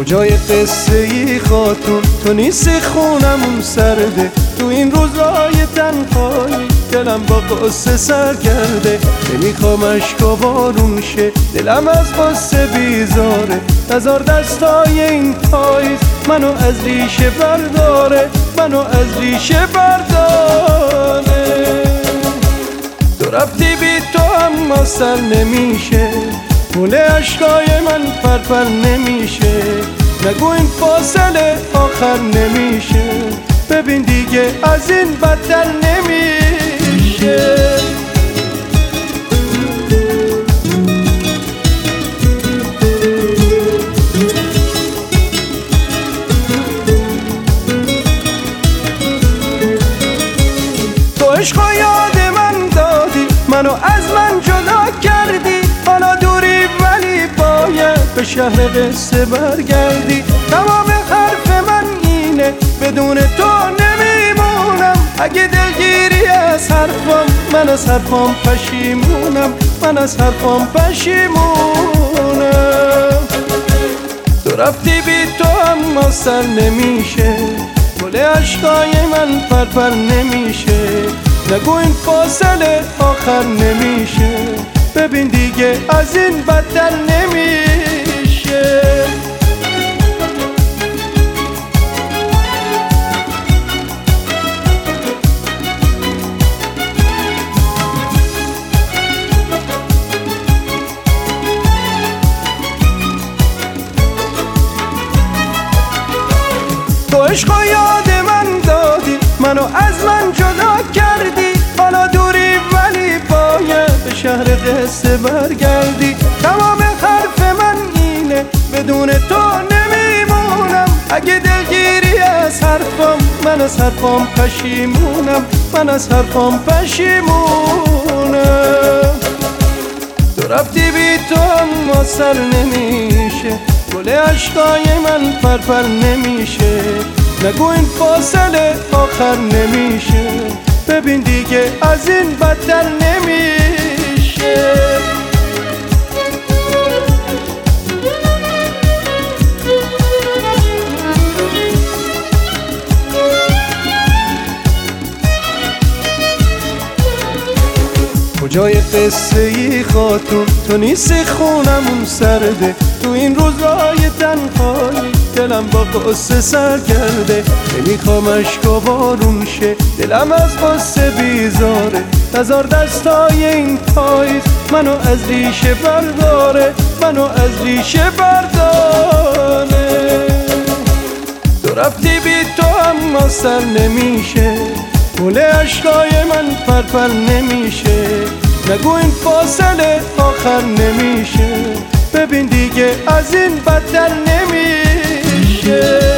کجای قصه ای خاتون؟ تو نیستی خونمون سرده، تو این روزای تنهایی دلم با قصه سرگرده. نمیخوام اشکا بارون شه، دلم از قصه بیزاره. نزار دستای این پاییز منو از ریشه برداره، منو از ریشه برداره. تو رفتی بی تو اما سر نمیشه، گل اشکای من پرپر نمیشه. نگو این فاصله آخر نمیشه، ببین دیگه از این بدتر نمیشه. تو عشقا یاد من دادی، منو از من جدا کردی. حالا دوری ولی باید به شهر قصه برگردی. تمام حرف من اینه، بدون تو نمیمونم. اگه دلگیری از حرفم، من از حرفم پشیمونم، من از حرفم پشیمونم. تو رفتی بی تو اما سر نمیشه، گل اشکای من پرپر نمیشه. نگو این فاصله آخر نمیشه، ببین دیگه از این بدتر نمیشه. تو عشقا یاد من دادی، منو از من جدا کردی. حالا دوری ولی باید به شهر قصه برگردی. تمام حرف من اینه، بدون تو نمیمونم. اگه دلگیری از حرفم، من از حرفم پشیمونم، من از حرفم پشیمونم. تو رفتی بی تو اما سر نمیشه، گل اشکای من پرپر نمیشه. نگو این فاصله آخر نمیشه، ببین دیگه از این بدتر نمیشه. کجای قصه ای خاتون؟ تو نیستی خونمون سرده، تو این روزای تنهایی دلم با قصه سرگرده. نمیخوام اشکا بارون شه، دلم از قصه بیزاره. نزار دستای این پاییز منو از ریشه برداره، منو از ریشه برداره. تو رفتی بی تو اما سر نمیشه، گل اشکای من پرپر نمیشه. نگو این فاصله آخر نمیشه، ببین دیگه از این بدتر نمیشه.